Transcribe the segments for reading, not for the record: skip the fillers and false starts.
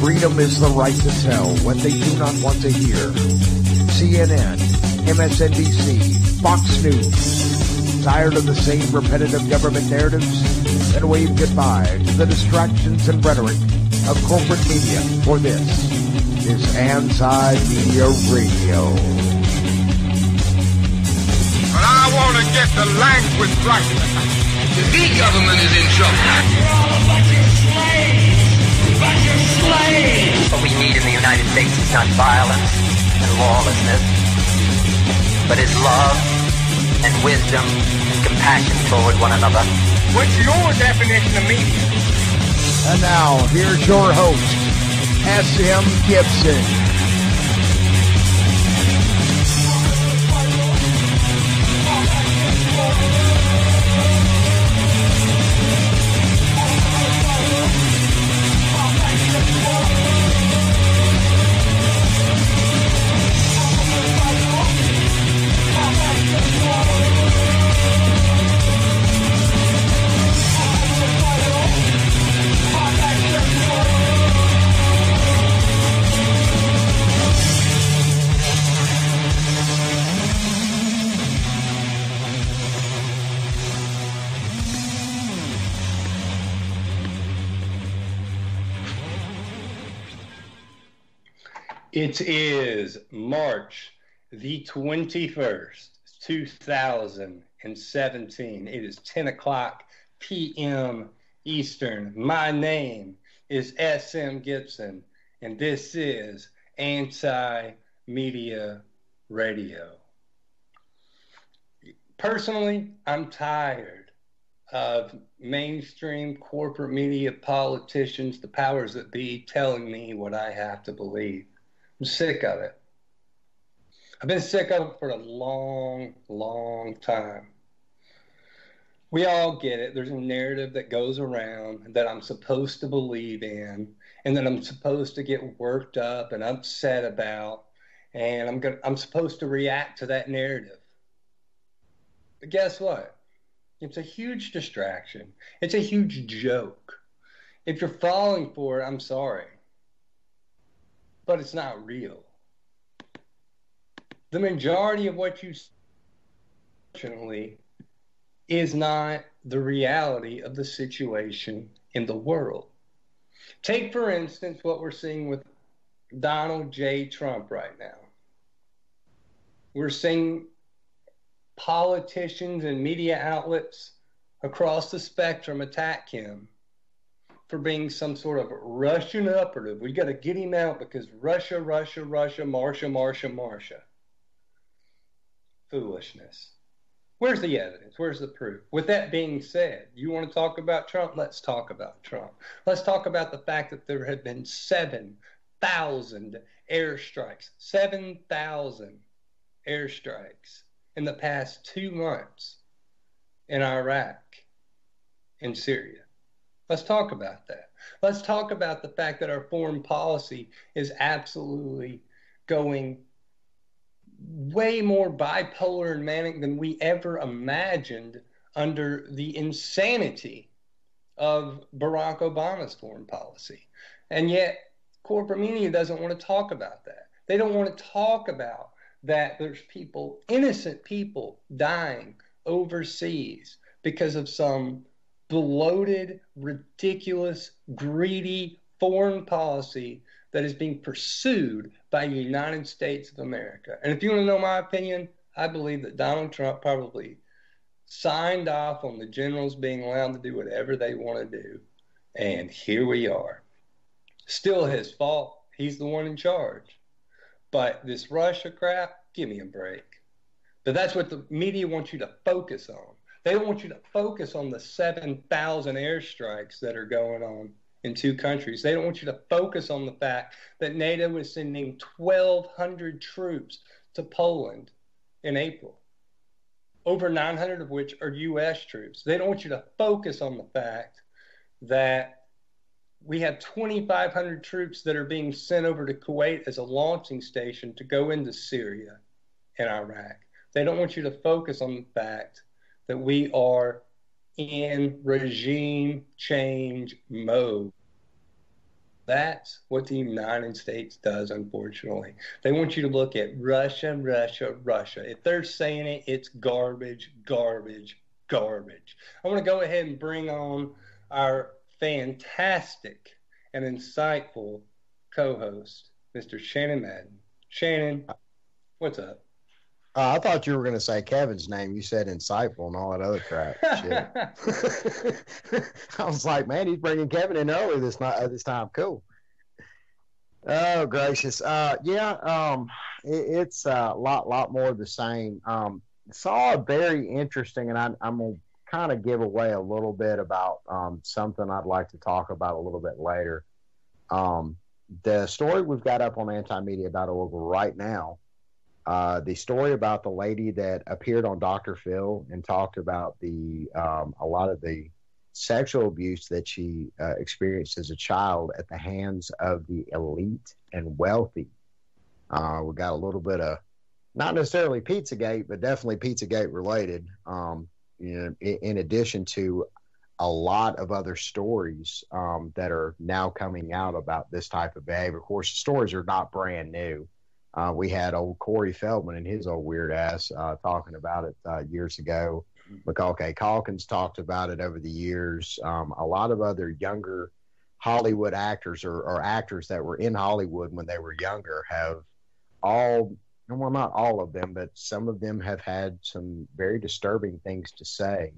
Freedom is the right to tell what they do not want to hear. CNN, MSNBC, Fox News. Tired of the same repetitive government narratives? Then wave goodbye to the distractions and rhetoric of corporate media, for this is Anti-Media Radio. But I want to get the language right. The big government is in trouble. You're all a bunch of slaves! Bunch of slaves! What we need in the United States is not violence and lawlessness, but is love and wisdom and compassion toward one another. What's your definition of media? And now, here's your host, S.M. Gibson. It is March the 21st, 2017. It is 10 o'clock p.m. Eastern. My name is S.M. Gibson, and this is Anti-Media Radio. Personally, I'm tired of mainstream corporate media politicians, the powers that be, telling me what I have to believe. I'm sick of it. I've been sick of it for a long, long time. We all get it. There's a narrative that goes around that I'm supposed to believe in and that I'm supposed to get worked up and upset about, and I'm supposed to react to that narrative. But guess what? It's a huge distraction. It's a huge joke. If you're falling for it, I'm sorry. But it's not real. The majority of what you see, unfortunately, is not the reality of the situation in the world. Take, for instance, what we're seeing with Donald J. Trump right now. We're seeing politicians and media outlets across the spectrum attack him for being some sort of Russian operative. We got to get him out because Russia, Marsha. Foolishness. Where's the evidence? Where's the proof? With that being said, you want to talk about Trump? Let's talk about Trump. Let's talk about the fact that there have been 7,000 airstrikes. 7,000 airstrikes in the past 2 months in Iraq and Syria. Let's talk about that. Let's talk about the fact that our foreign policy is absolutely going way more bipolar and manic than we ever imagined under the insanity of Barack Obama's foreign policy. And yet, corporate media doesn't want to talk about that. They don't want to talk about that there's people, innocent people, dying overseas because of some bloated, ridiculous, greedy foreign policy that is being pursued by the United States of America. And if you want to know my opinion, I believe that Donald Trump probably signed off on the generals being allowed to do whatever they want to do. And here we are. Still his fault. He's the one in charge. But this Russia crap, give me a break. But that's what the media wants you to focus on. They don't want you to focus on the 7,000 airstrikes that are going on in 2 countries. They don't want you to focus on the fact that NATO is sending 1,200 troops to Poland in April, over 900 of which are U.S. troops. They don't want you to focus on the fact that we have 2,500 troops that are being sent over to Kuwait as a launching station to go into Syria and Iraq. They don't want you to focus on the fact that we are in regime change mode. That's what the United States does, unfortunately. They want you to look at Russia, Russia, Russia. If they're saying it, it's garbage, garbage, garbage. I want to go ahead and bring on our fantastic and insightful co-host, Mr. Shannon Madden. Shannon, what's up? I thought you were going to say Kevin's name. You said insightful and all that other crap. Shit. I was like, man, he's bringing Kevin in early this time. Cool. Oh, gracious. It's a lot more of the same. Saw a very interesting, and I'm going to kind of give away a little bit about something I'd like to talk about a little bit later. The story we've got up on antimedia.org right now, the story about the lady that appeared on Dr. Phil and talked about a lot of the sexual abuse that she experienced as a child at the hands of the elite and wealthy. We got a little bit of, not necessarily Pizzagate, but definitely Pizzagate related. In addition to a lot of other stories that are now coming out about this type of behavior. Of course, the stories are not brand new. We had old Corey Feldman and his old weird ass talking about it years ago. McCulkey Calkins talked about it over the years. A lot of other younger Hollywood actors or actors that were in Hollywood when they were younger have all, well, not all of them, but some of them have had some very disturbing things to say,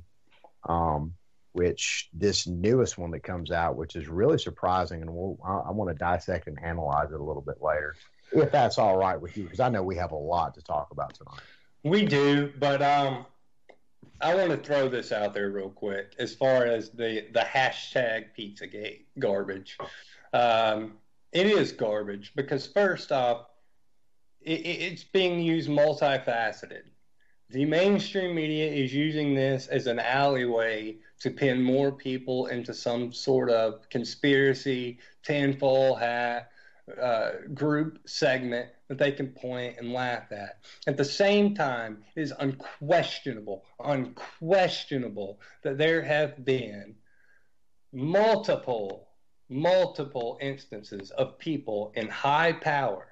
which this newest one that comes out, which is really surprising, and I want to dissect and analyze it a little bit later, if that's all right with you, because I know we have a lot to talk about tonight. We do, but I want to throw this out there real quick as far as the hashtag Pizzagate garbage. It is garbage because, first off, it's being used multifaceted. The mainstream media is using this as an alleyway to pin more people into some sort of conspiracy, tinfoil hat, group segment that they can point and laugh at. At the same time, it is unquestionable that there have been multiple instances of people in high power,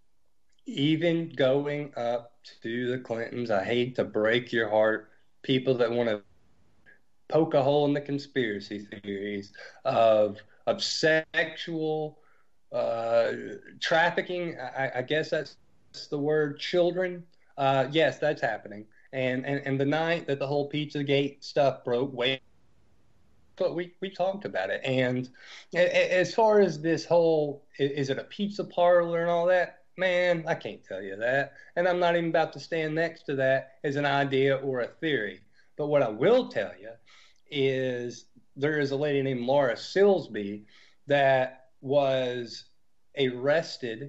even going up to the Clintons. I hate to break your heart, people that want to poke a hole in the conspiracy theories of sexual trafficking. I guess that's the word, children. Yes, that's happening. And the night that the whole Pizzagate stuff broke, but we talked about it. And as far as this whole, is it a pizza parlor and all that? Man, I can't tell you that. And I'm not even about to stand next to that as an idea or a theory. But what I will tell you is there is a lady named Laura Silsby that was arrested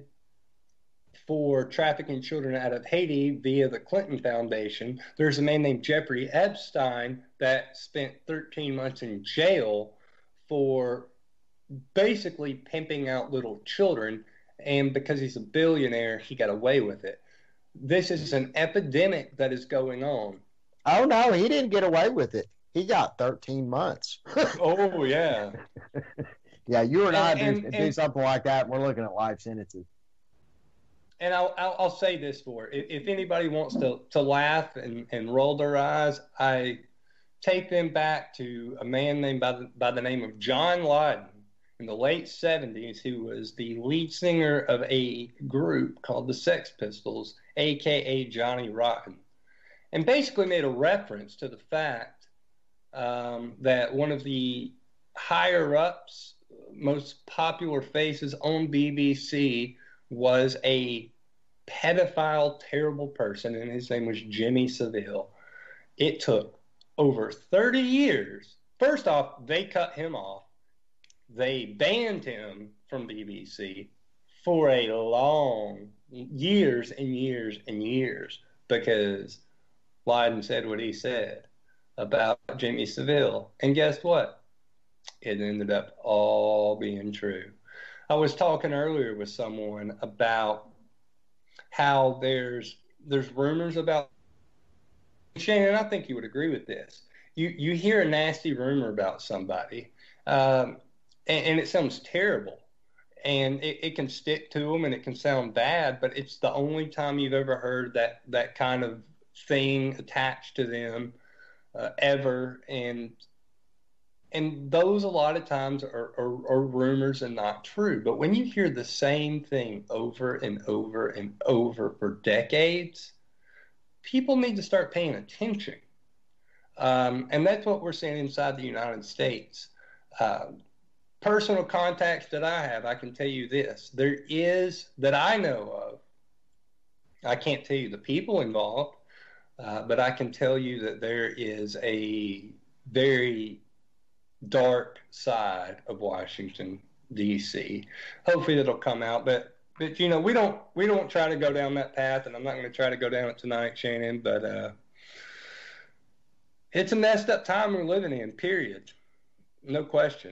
for trafficking children out of Haiti via the Clinton Foundation. There's a man named Jeffrey Epstein that spent 13 months in jail for basically pimping out little children. And because he's a billionaire, he got away with it. This is an epidemic that is going on. Oh, no, he didn't get away with it. He got 13 months. Oh, yeah. Yeah, you and I do something like that, and we're looking at life sentences. And I'll say this for it. If anybody wants to laugh and roll their eyes, I take them back to a man named by the name of John Lydon in the late 70s, who was the lead singer of a group called the Sex Pistols, a.k.a. Johnny Rotten, and basically made a reference to the fact that one of the higher-ups, most popular faces on BBC was a pedophile, terrible person, and his name was Jimmy Savile. It took over 30 years. First off, they cut him off. They banned him from BBC for a long years and years and years because Lydon said what he said about Jimmy Savile. And guess what? It ended up all being true. I was talking earlier with someone about how there's rumors about, Shannon, I think you would agree with this. You hear a nasty rumor about somebody, and it sounds terrible. And it can stick to them and it can sound bad, but it's the only time you've ever heard that kind of thing attached to them ever. And those a lot of times are rumors and not true. But when you hear the same thing over and over and over for decades, people need to start paying attention. And that's what we're seeing inside the United States. Personal contacts that I have, I can tell you this. There is, that I know of, I can't tell you the people involved, but I can tell you that there is a very dark side of Washington, D.C. Hopefully that'll come out, but you know, we don't try to go down that path, and I'm not going to try to go down it tonight, Shannon, but it's a messed up time we're living in, period. No question.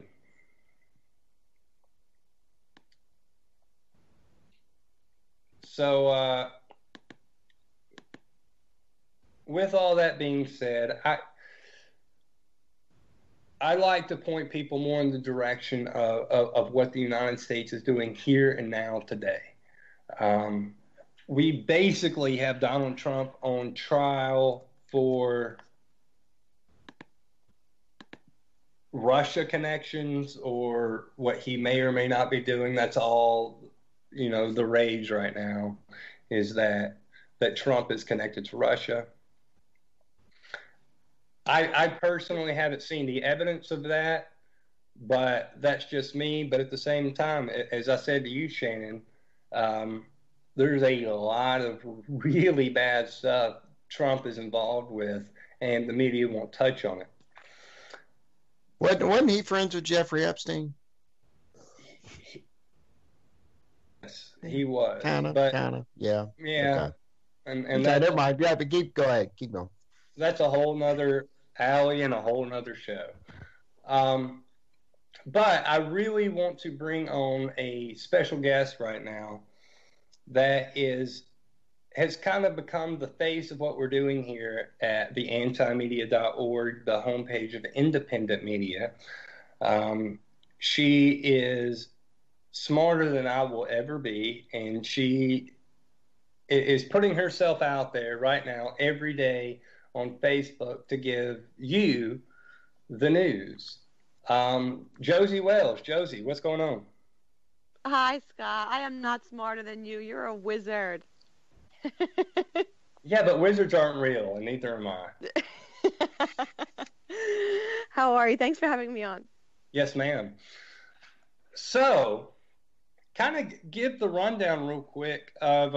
So, with all that being said, I like to point people more in the direction of what the United States is doing here and now today. We basically have Donald Trump on trial for Russia connections or what he may or may not be doing. That's all, you know, the rage right now is that Trump is connected to Russia. I personally haven't seen the evidence of that, but that's just me. But at the same time, as I said to you, Shannon, there's a lot of really bad stuff Trump is involved with, and the media won't touch on it. Wasn't he friends with Jeffrey Epstein? Yes, he was. Kind of, yeah. Yeah. Okay. And okay, that, never mind. Yeah, but go ahead. Keep going. That's a whole nother alley and a whole nother show. But I really want to bring on a special guest right now that has kind of become the face of what we're doing here at the antimedia.org, the homepage of independent media. She is smarter than I will ever be, and she is putting herself out there right now every day on Facebook to give you the news. Josie Wells. Josie, what's going on? Hi, Scott. I am not smarter than you. You're a wizard. Yeah, but wizards aren't real, and neither am I. How are you? Thanks for having me on. Yes, ma'am. So, kind of give the rundown real quick of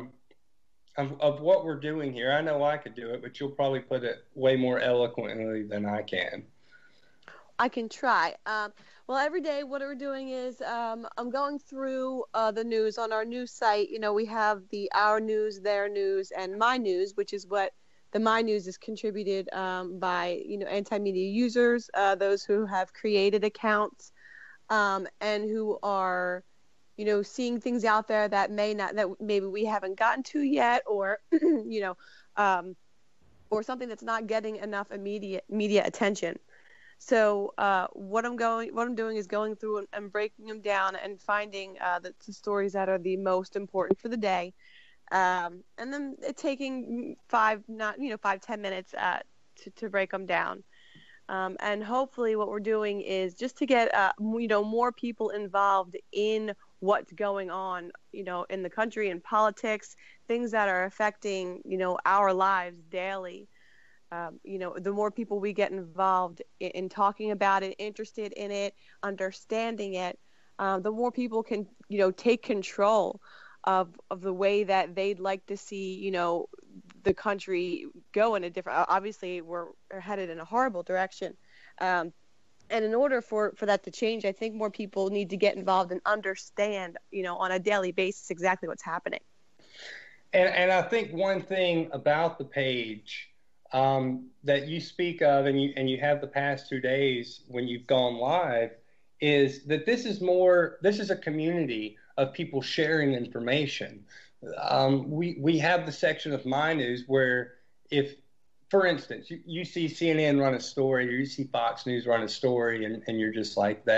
what we're doing here. I know I could do it, but you'll probably put it way more eloquently than I can. I can try. Well, every day what we're doing is I'm going through the news on our news site. You know, we have the Our News, Their News, and My News, which is what the My News is contributed by, you know, anti-media users, those who have created accounts and who are, you know, seeing things out there that maybe we haven't gotten to yet, or, you know, or something that's not getting enough immediate media attention. So what I'm doing is going through and breaking them down and finding the stories that are the most important for the day, and then it's taking 5-10 minutes to break them down. And hopefully what we're doing is just to get more people involved in what's going on, you know, in the country and politics, things that are affecting, you know, our lives daily. You know, the more people we get involved in talking about it, interested in it, understanding it, the more people can, you know, take control of the way that they'd like to see, you know, the country go in a different. Obviously, we're headed in a horrible direction, and in order for that to change, I think more people need to get involved and understand, you know, on a daily basis exactly what's happening. And I think one thing about the page that you speak of, and you have the past 2 days when you've gone live, is that this is a community of people sharing information. We have the section of My News where, if, for instance, you see CNN run a story, or you see Fox News run a story, and you're just like, that's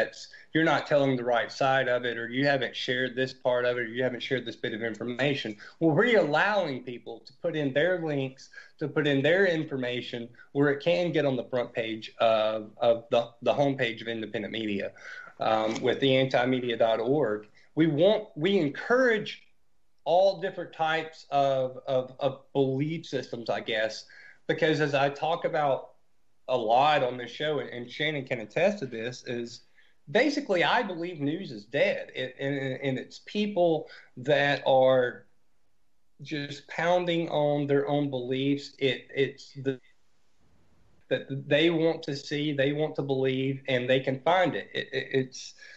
you're not telling the right side of it, or you haven't shared this part of it, or you haven't shared this bit of information. Well, we're allowing people to put in their links, to put in their information where it can get on the front page of the homepage of independent media with the antimedia.org. We encourage all different types of belief systems, I guess, because as I talk about a lot on this show, and Shannon can attest to this, is basically I believe news is dead. And it's people that are just pounding on their own beliefs. It's that they want to see, they want to believe, and they can find it.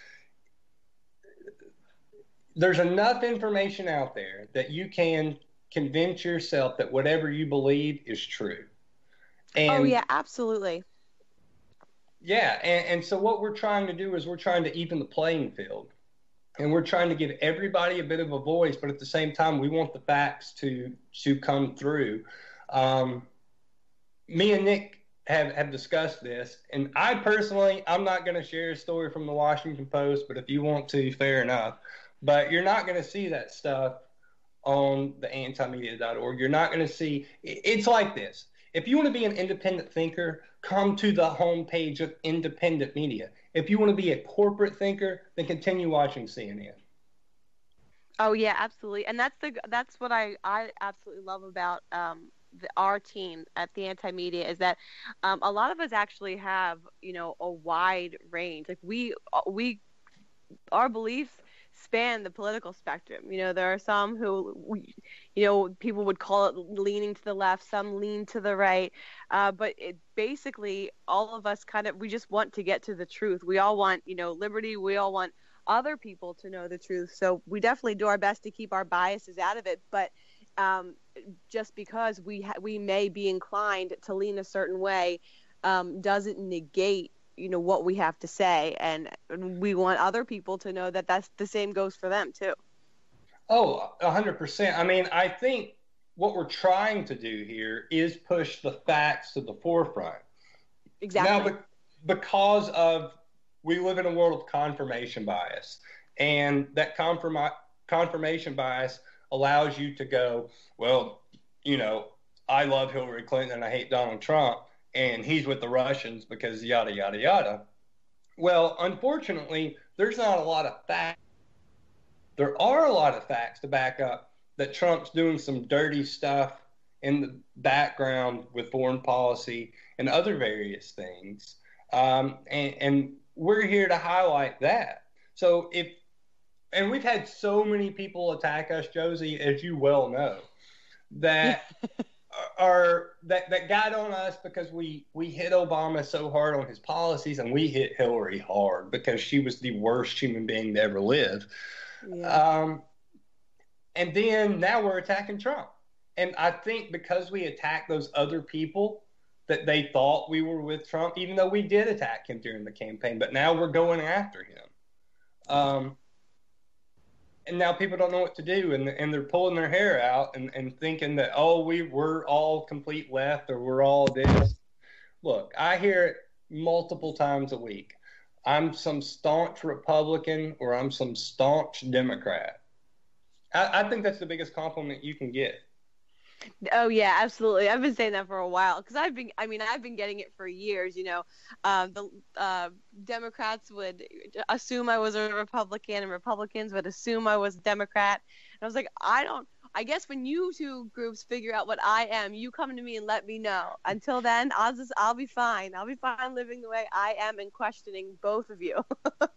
There's enough information out there that you can convince yourself that whatever you believe is true. And, oh, yeah, absolutely. Yeah, and so what we're trying to do is we're trying to even the playing field. And we're trying to give everybody a bit of a voice, but at the same time, we want the facts to come through. Me and Nick have discussed this, and I personally, I'm not going to share a story from the Washington Post, but if you want to, fair enough. But you're not going to see that stuff on the antimedia.org. You're not going to see, it's like this. If you want to be an independent thinker, come to the homepage of independent media. If you want to be a corporate thinker, then continue watching CNN. Oh yeah, absolutely, and that's what I absolutely love about our team at the Anti-Media is that a lot of us actually have a wide range. Like our beliefs span the political spectrum. There are some who, people would call it leaning to the left, some lean to the right. But it basically, all of us we just want to get to the truth. We all want, liberty. We all want other people to know the truth. So we definitely do our best to keep our biases out of it. But just because we may be inclined to lean a certain way doesn't negate what we have to say, and we want other people to know that that's the same goes for them too. Oh, 100%. I mean, I think what we're trying to do here is push the facts to the forefront. Exactly. Now, because we live in a world of confirmation bias, and that confirmation bias allows you to go, well, I love Hillary Clinton and I hate Donald Trump, and he's with the Russians because yada, yada, yada. Well, unfortunately, there's not a lot of facts. There are a lot of facts to back up that Trump's doing some dirty stuff in the background with foreign policy and other various things. And we're here to highlight that. So and we've had so many people attack us, Josie, as you well know, that that got on us because we hit Obama so hard on his policies, and we hit Hillary hard because she was the worst human being to ever live. Yeah. And then now we're attacking Trump. And I think because we attacked those other people that they thought we were with Trump, even though we did attack him during the campaign, but now we're going after him. And now people don't know what to do, and they're pulling their hair out and thinking that, we're all complete left or we're all this. Look, I hear it multiple times a week. I'm some staunch Republican or I'm some staunch Democrat. I think that's the biggest compliment you can get. Oh yeah, absolutely. I've been saying that for a while because I've been getting it for years. The Democrats would assume I was a Republican, and Republicans would assume I was a Democrat. And I was like, I guess when you two groups figure out what I am, you come to me and let me know. Until then, I'll be fine. I'll be fine living the way I am and questioning both of you.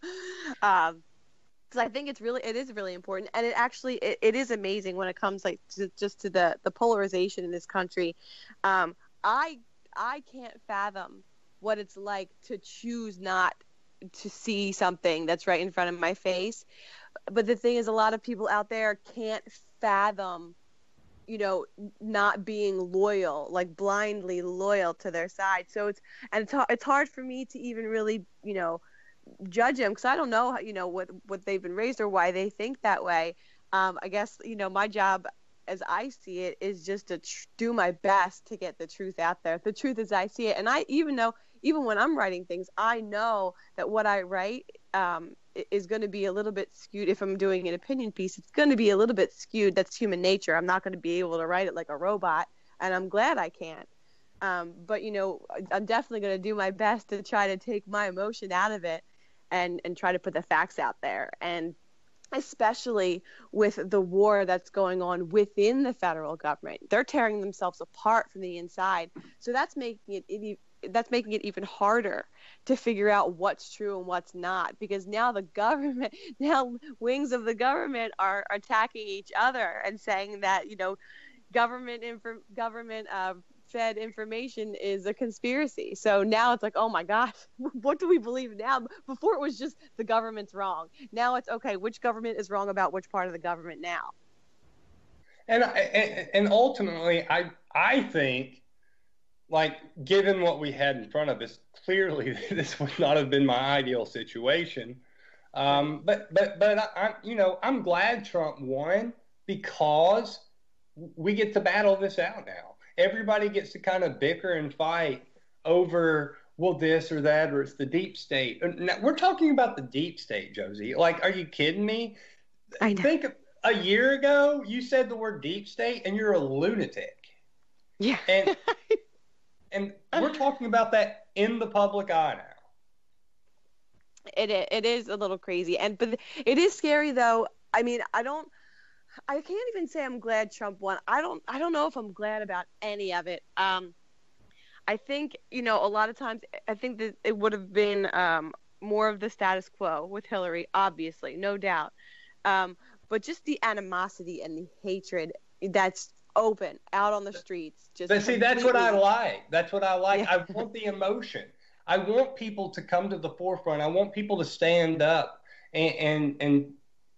Because I think it is really important, and it is amazing when it comes to the polarization in this country. I can't fathom what it's like to choose not to see something that's right in front of my face. But the thing is, a lot of people out there can't fathom, not being loyal, like blindly loyal to their side. So it's hard for me to even really, judge them because I don't know, what they've been raised or why they think that way. I guess, my job as I see it is just to do my best to get the truth out there, the truth as I see it. And even when I'm writing things, I know that what I write is going to be a little bit skewed. If I'm doing an opinion piece, it's going to be a little bit skewed. That's human nature. I'm not going to be able to write it like a robot, and I'm glad I can't. But, I'm definitely going to do my best to try to take my emotion out of it and try to put the facts out there. And especially with the war that's going on within the federal government, they're tearing themselves apart from the inside. So that's making it even harder to figure out what's true and what's not, because now wings of the government are attacking each other and saying that, government fed information is a conspiracy. So now it's like, oh my gosh, what do we believe now? Before it was just the government's wrong. Now it's okay, which government is wrong about which part of the government now? And ultimately, I think, like, given what we had in front of us, clearly this would not have been my ideal situation. But I'm glad Trump won, because we get to battle this out now. Everybody gets to kind of bicker and fight over, well, this or that, or it's the deep state. Now, we're talking about the deep state, Josie. Like, are you kidding me? I know. Think a year ago, you said the word deep state, and you're a lunatic. Yeah. And we're talking about that in the public eye now. It is a little crazy, but it is scary though. I mean, I can't even say I'm glad Trump won. I don't know if I'm glad about any of it. I think, a lot of times I think that it would have been more of the status quo with Hillary, obviously, no doubt. But just the animosity and the hatred that's open out on the streets. But see, that's what I like. That's what I like. Yeah. I want the emotion. I want people to come to the forefront. I want people to stand up and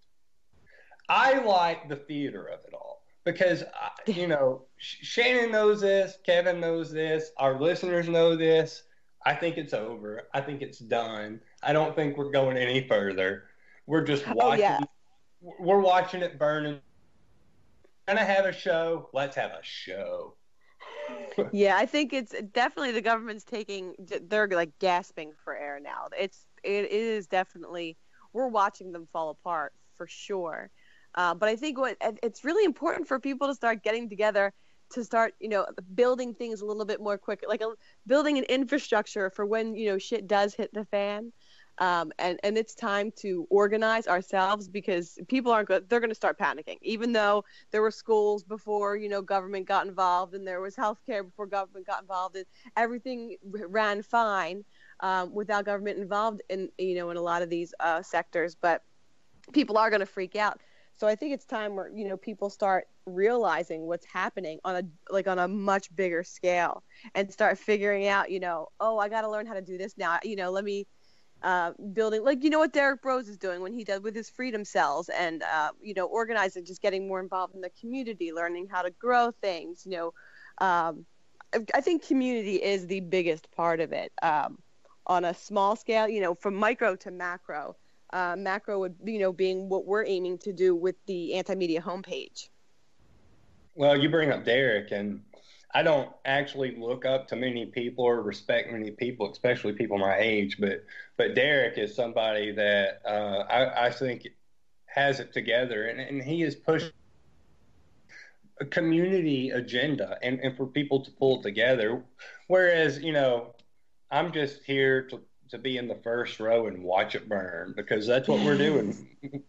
I like the theater of it all, because, Shannon knows this, Kevin knows this, our listeners know this. I think it's over. I think it's done. I don't think we're going any further. We're just watching. Oh, yeah. We're watching it burn. Gonna have a show. Let's have a show. Yeah, I think it's definitely the government's they're like gasping for air now. It is definitely, we're watching them fall apart for sure. But I think it's really important for people to start getting together, to start, building things a little bit more quick, like building an infrastructure for when, shit does hit the fan. And it's time to organize ourselves, because people aren't good. They're going to start panicking, even though there were schools before, government got involved, and there was healthcare before government got involved, and everything ran fine without government involved in a lot of these sectors. But people are going to freak out. So I think it's time where, people start realizing what's happening on a much bigger scale, and start figuring out, oh, I got to learn how to do this now. Let me building, like, what Derek Rose is doing when he does with his freedom cells, and, organizing, just getting more involved in the community, learning how to grow things. I think community is the biggest part of it, on a small scale, from micro to macro. Macro would, being what we're aiming to do with the Anti-Media homepage. Well, you bring up Derek, and I don't actually look up to many people or respect many people, especially people my age. But Derek is somebody that I think has it together, and he has pushed a community agenda and for people to pull together. Whereas, I'm just here to be in the first row and watch it burn, because that's what we're doing.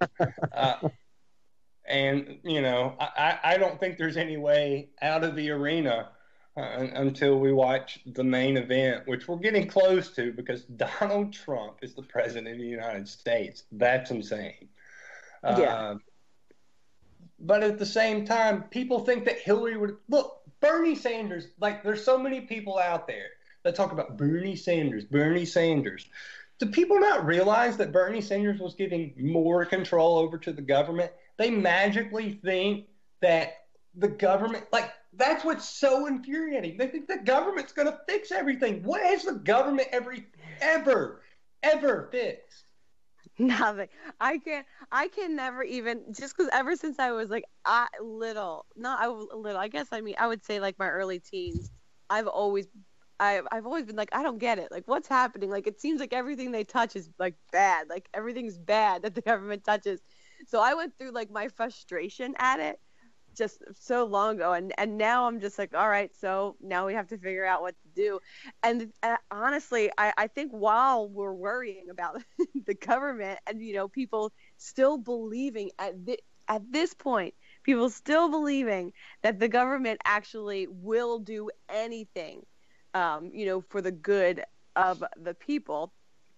And, I don't think there's any way out of the arena until we watch the main event, which we're getting close to, because Donald Trump is the president of the United States. That's insane. Yeah. But at the same time, people think that Hillary would – look, Bernie Sanders, like, there's so many people out there that talk about Bernie Sanders. Do people not realize that Bernie Sanders was giving more control over to the government? They magically think that the government, like, that's what's so infuriating. They think the government's going to fix everything. What has the government ever fixed? Nothing. I can never even, just because ever since I was like I guess, I would say like my early teens, I've always I've always been like, I don't get it. Like, what's happening? Like, it seems like everything they touch is like bad. Like, everything's bad that the government touches. So I went through like my frustration at it just so long ago, and now I'm just like, all right, so now we have to figure out what to do. And honestly, I think while we're worrying about the government and, you know, people still believing at this point, people still believing that the government actually will do anything, you know, for the good of the people.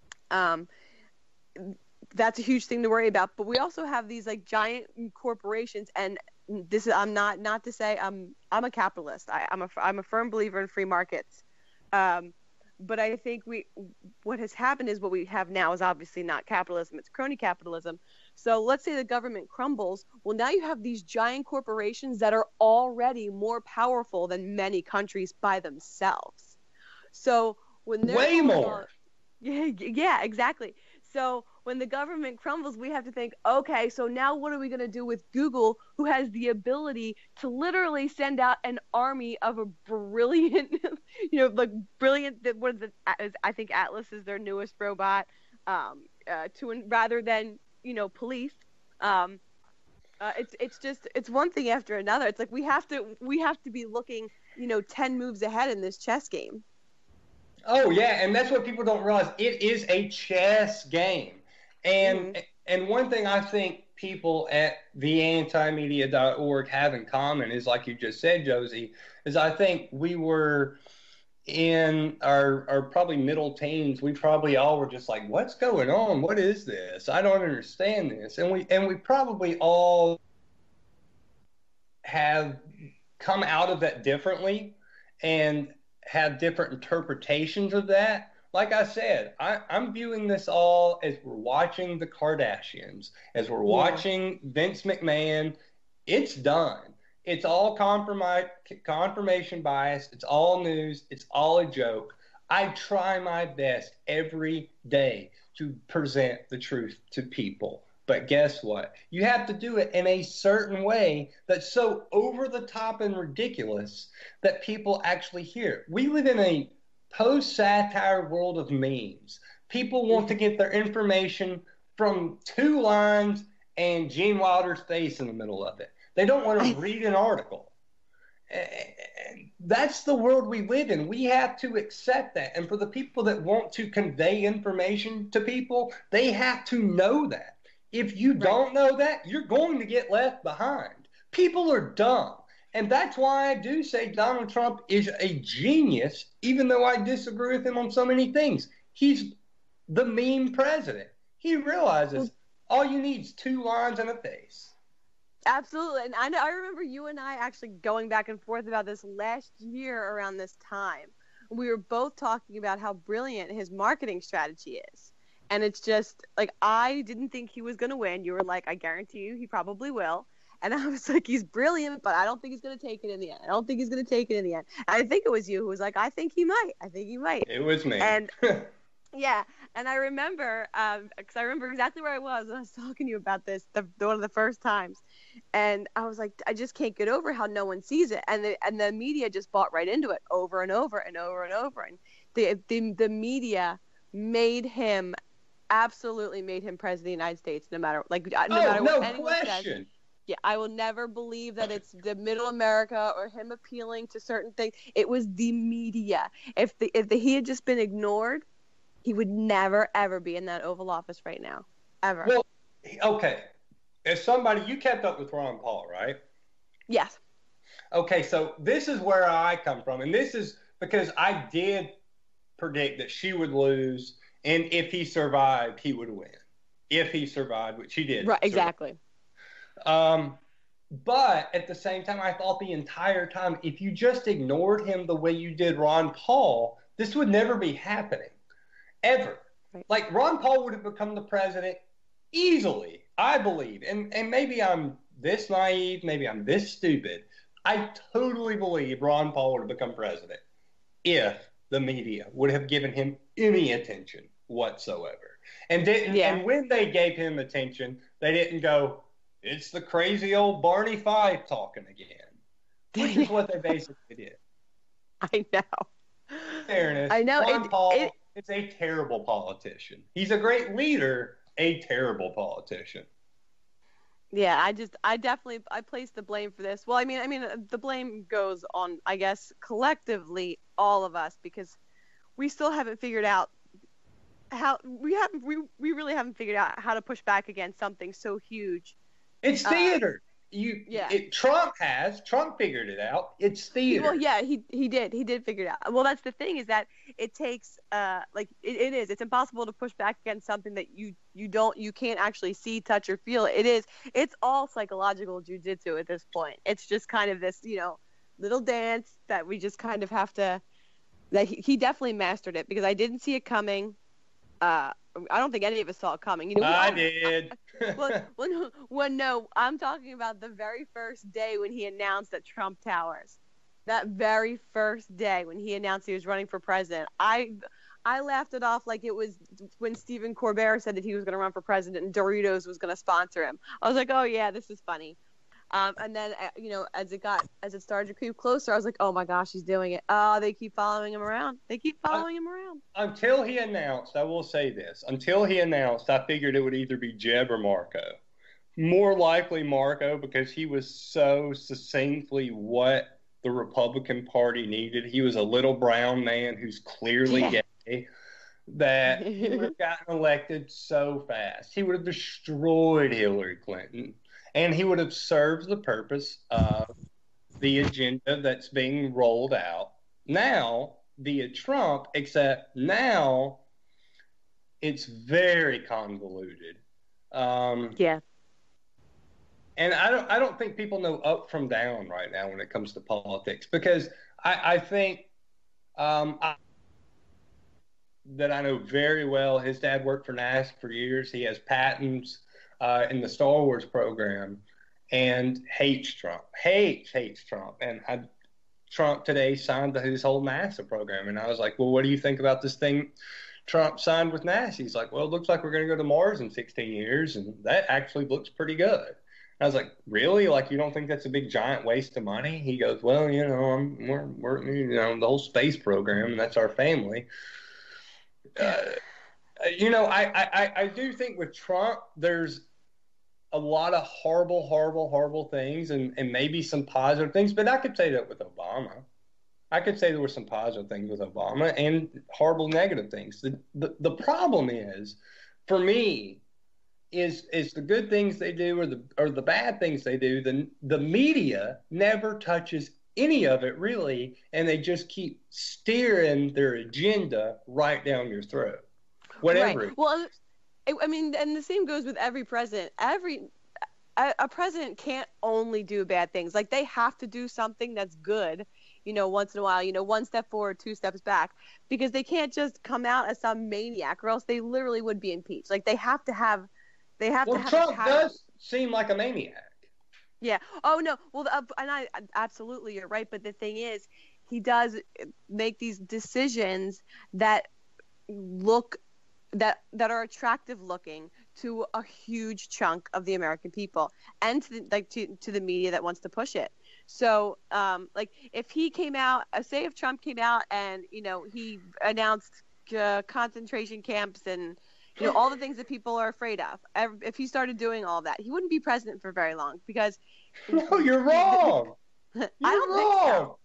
That's a huge thing to worry about. But we also have these like giant corporations, and this is, I'm not to say I'm a capitalist. I'm a firm believer in free markets. But I think what has happened is what we have now is obviously not capitalism, it's crony capitalism. So let's say the government crumbles. Well, now you have these giant corporations that are already more powerful than many countries by themselves. So when they're way more. Yeah, exactly. So when the government crumbles, we have to think, okay, so now what are we going to do with Google, who has the ability to literally send out an army of a brilliant, you know, like brilliant, I think Atlas is their newest robot, rather than, you know, police. It's one thing after another. It's like we have to be looking, you know, 10 moves ahead in this chess game. Oh, yeah, and that's what people don't realize. It is a chess game. And one thing I think people at theantimedia.org have in common is, like you just said, Josie, is I think we were in our probably middle teens. We probably all were just like, what's going on? What is this? I don't understand this. And we probably all have come out of that differently and have different interpretations of that. Like I said, I'm viewing this all as we're watching the Kardashians, as we're watching Vince McMahon. It's done. It's all confirmation bias. It's all news. It's all a joke. I try my best every day to present the truth to people. But guess what? You have to do it in a certain way that's so over the top and ridiculous that people actually hear. We live in a post-satire world of memes. People want to get their information from 2 lines and Gene Wilder's face in the middle of it. They don't want to read an article. That's the world we live in. We have to accept that. And for the people that want to convey information to people, they have to know that. If you don't know that, you're going to get left behind. People are dumb. And that's why I do say Donald Trump is a genius, even though I disagree with him on so many things. He's the meme president. He realizes all you need is 2 lines and a face. Absolutely. And I remember you and I actually going back and forth about this last year around this time. We were both talking about how brilliant his marketing strategy is. And it's just, like, I didn't think he was going to win. You were like, I guarantee you he probably will. And I was like, he's brilliant, but I don't think he's going to take it in the end. I don't think he's going to take it in the end. And I think it was you who was like, I think he might. I think he might. It was me. And yeah. And I remember, because I remember exactly where I was when I was talking to you about this, one of the first times. And I was like, I just can't get over how no one sees it. And the media just bought right into it over and over and over and over. And the media absolutely made him president of the United States, no matter what anyone says. Yeah, I will never believe that it's the middle America or him appealing to certain things. It was the media. If he had just been ignored, he would never, ever be in that Oval Office right now. Ever. Well, okay. As somebody, you kept up with Ron Paul, right? Yes. Okay, so this is where I come from. And this is because I did predict that she would lose. And if he survived, he would win. If he survived, which he did. Right, exactly. But at the same time, I thought the entire time, if you just ignored him the way you did Ron Paul, this would never be happening. Ever. Right. Like, Ron Paul would have become the president easily, I believe. And maybe I'm this naive, maybe I'm this stupid. I totally believe Ron Paul would have become president if the media would have given him any attention whatsoever. And when they gave him attention, they didn't go, it's the crazy old Barney Fife talking again, which is what they basically did. I know. Fairness, I know Ron Paul is a terrible politician. He's a great leader, a terrible politician. Yeah, I place the blame for this. Well, I mean, the blame goes on, I guess, collectively, all of us, because we still haven't figured out how we really haven't figured out how to push back against something so huge. It's theater. Trump figured it out. It's theater. Well, yeah, he did figure it out. Well, that's the thing, is that it takes it's impossible to push back against something that you can't actually see, touch, or feel. It's all psychological jujitsu at this point. It's just kind of this, little dance that we just kind of have to. That he definitely mastered it, because I didn't see it coming. I don't think any of us saw it coming. I did. No, I'm talking about the very first day when he announced that Trump Towers. That very first day when he announced he was running for president, I laughed it off like it was when Stephen Colbert said that he was going to run for president and Doritos was going to sponsor him. I was like, oh yeah, this is funny. And then, as it started to creep closer, I was like, oh my gosh, he's doing it. Oh, they keep following him around. Until he announced, I will say this. Until he announced, I figured it would either be Jeb or Marco. More likely Marco, because he was so succinctly what the Republican Party needed. He was a little brown man who's clearly gay, that he would have gotten elected so fast. He would have destroyed Hillary Clinton. And he would have served the purpose of the agenda that's being rolled out now via Trump, except now it's very convoluted. Yeah. And I don't think people know up from down right now when it comes to politics, because I think that I know very well. His dad worked for NASA for years. He has patents in the Star Wars program, and hates Trump. And Trump today signed his whole NASA program, and I was like, well, what do you think about this thing Trump signed with NASA? He's like, well, it looks like we're going to go to Mars in 16 years, and that actually looks pretty good. And I was like, really? Like, you don't think that's a big giant waste of money? He goes, well, we're the whole space program, and that's our family. I do think with Trump, there's a lot of horrible things and maybe some positive things, but I could say that with Obama. I could say there were some positive things with Obama and horrible negative things. The problem is, for me, is the good things they do or the bad things they do. The media never touches any of it really, and they just keep steering their agenda right down your throat. Whatever. Right. Well, I mean, and the same goes with every president. A president can't only do bad things. Like, they have to do something that's good, once in a while, one step forward, two steps back, because they can't just come out as some maniac, or else they literally would be impeached. Like, they have to have Trump does seem like a maniac. Yeah. Oh no. Well, and absolutely, you're right. But the thing is, he does make these decisions that are attractive looking to a huge chunk of the American people, and to the media that wants to push it. So, if he came out, say if Trump came out and he announced concentration camps and all the things that people are afraid of, if he started doing all that, he wouldn't be president for very long, because no, you're wrong. I don't think so.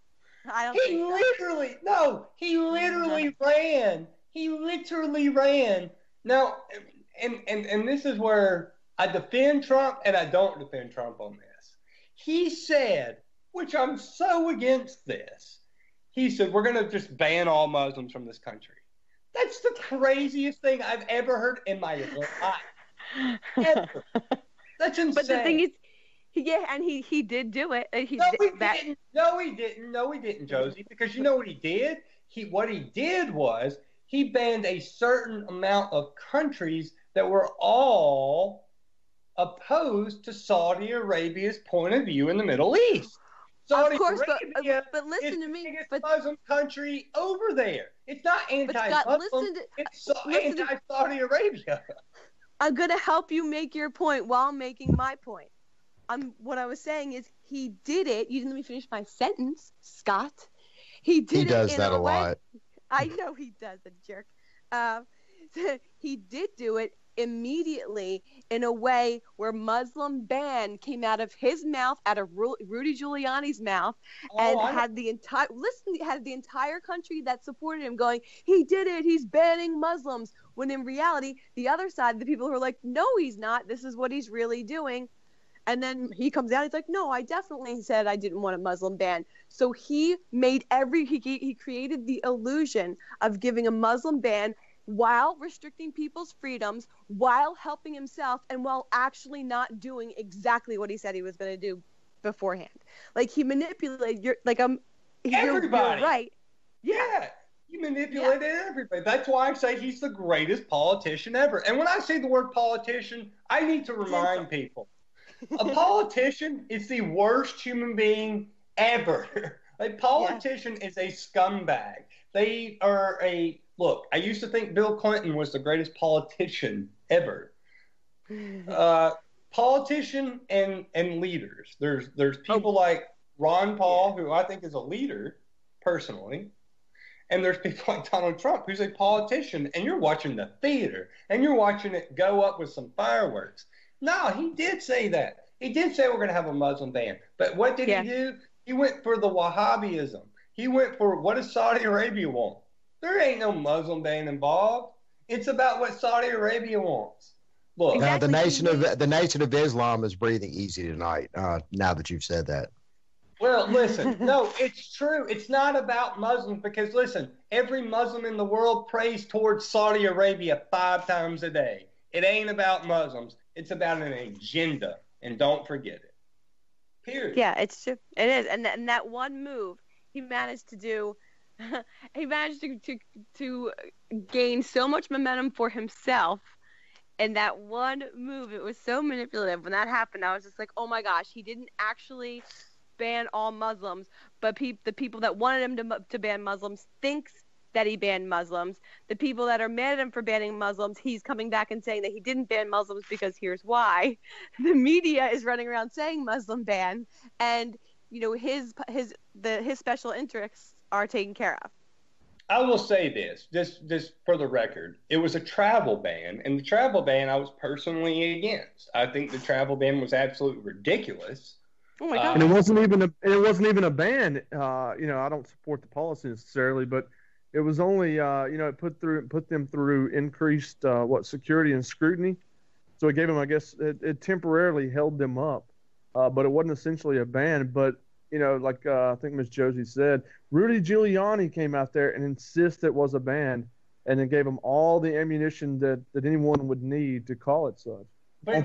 He literally ran. He literally ran. Now, and this is where I defend Trump and I don't defend Trump on this. He said, which I'm so against this, he said, we're going to just ban all Muslims from this country. That's the craziest thing I've ever heard in my life. Ever. That's insane. But the thing is, he did do it. No, he didn't, Josie, because you know what he did? What he did was he banned a certain amount of countries that were all opposed to Saudi Arabia's point of view in the Middle East. Saudi Arabia but listen is to me. The biggest Muslim country over there. It's not anti-Muslim. It's anti-Saudi Arabia. I'm going to help you make your point while making my point. What I was saying is, he did it. You didn't let me finish my sentence, Scott. He did He does it in that a way. lot. I know he does, the jerk. Um, he did do it immediately in a way where Muslim ban came out of his mouth, out of Rudy Giuliani's mouth, and had the entire country that supported him going, he did it, he's banning Muslims. When in reality, the other side, the people who are like, no, he's not. This is what he's really doing. And then he comes out, he's like, no, I definitely said I didn't want a Muslim ban. So he made he created the illusion of giving a Muslim ban while restricting people's freedoms, while helping himself, and while actually not doing exactly what he said he was going to do beforehand. Like, he manipulated everybody. You're right. Yeah. He manipulated everybody. That's why I say he's the greatest politician ever. And when I say the word politician, I need to remind people. A politician is the worst human being ever. A politician is a scumbag. They are look, I used to think Bill Clinton was the greatest politician ever. Politician and leaders. There's people like Ron Paul, who I think is a leader, personally. And there's people like Donald Trump, who's a politician, and you're watching the theater, and you're watching it go up with some fireworks. No, he did say that. He did say we're going to have a Muslim ban. But what did he do? He went for the Wahhabism. He went for, what does Saudi Arabia want? There ain't no Muslim ban involved. It's about what Saudi Arabia wants. Look, the Nation of Islam is breathing easy tonight. Now that you've said that. Well, listen, no, it's true. It's not about Muslims because, listen, every Muslim in the world prays towards Saudi Arabia 5 times a day. It ain't about Muslims. It's about an agenda, and don't forget it. Period. Yeah, it's true. It is, and that one move he managed to do, he managed to gain so much momentum for himself. And that one move, it was so manipulative. When that happened, I was just like, oh my gosh, he didn't actually ban all Muslims, but the people that wanted him to ban Muslims thinks that he banned Muslims. The people that are mad at him for banning Muslims, he's coming back and saying that he didn't ban Muslims because here's why. The media is running around saying Muslim ban, and his special interests are taken care of. I will say this, just for the record, it was a travel ban, and the travel ban I was personally against. I think the travel ban was absolutely ridiculous. Oh my God! And it wasn't even a ban. I don't support the policy necessarily, but it was only it put them through increased security and scrutiny. So it gave them, I guess, it temporarily held them up, but it wasn't essentially a ban. But I think Ms. Josie said, Rudy Giuliani came out there and insisted it was a ban, and then gave them all the ammunition that anyone would need to call it such. But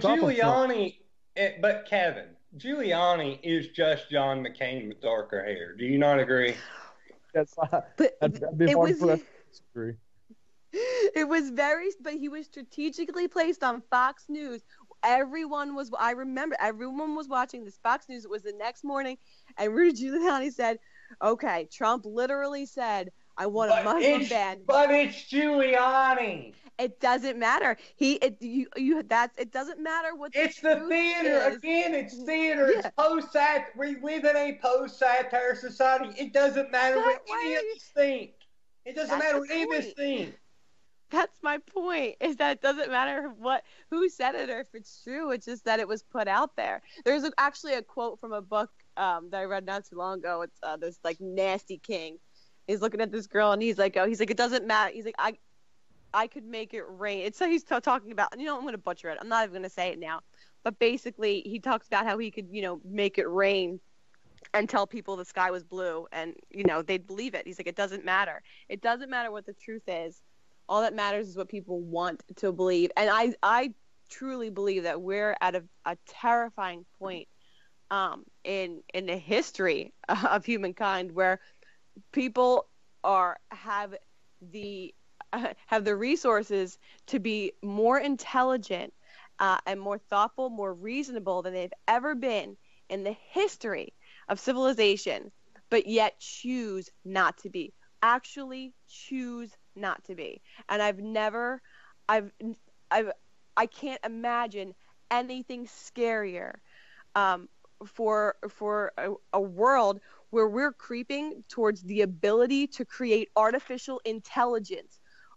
Kevin, Giuliani is just John McCain with darker hair. Do you not agree? Yes, I'd be hard for that to disagree. It was but he was strategically placed on Fox News. I remember everyone was watching this Fox News. It was the next morning, and Rudy Giuliani said, okay, Trump literally said, I want a Muslim ban. But it's Giuliani. It doesn't matter. It doesn't matter what it's the theater. Is. Again, it's theater. Yeah. It's post-satire. We live in a post-satire society. It doesn't matter what any of us think. It doesn't matter what any of us think. That's my point, is that it doesn't matter who said it or if it's true. It's just that it was put out there. There's actually a quote from a book that I read not too long ago. It's this nasty king. He's looking at this girl and he's like, it doesn't matter. He's like, I could make it rain. It's so he's talking about, I'm going to butcher it. I'm not even going to say it now. But basically, he talks about how he could, make it rain and tell people the sky was blue and, they'd believe it. He's like, it doesn't matter. It doesn't matter what the truth is. All that matters is what people want to believe. And I truly believe that we're at a terrifying point in the history of humankind where people have the resources to be more intelligent and more thoughtful, more reasonable than they've ever been in the history of civilization, but yet choose not to be. Actually choose not to be. And I can't imagine anything scarier for a world where we're creeping towards the ability to create artificial intelligence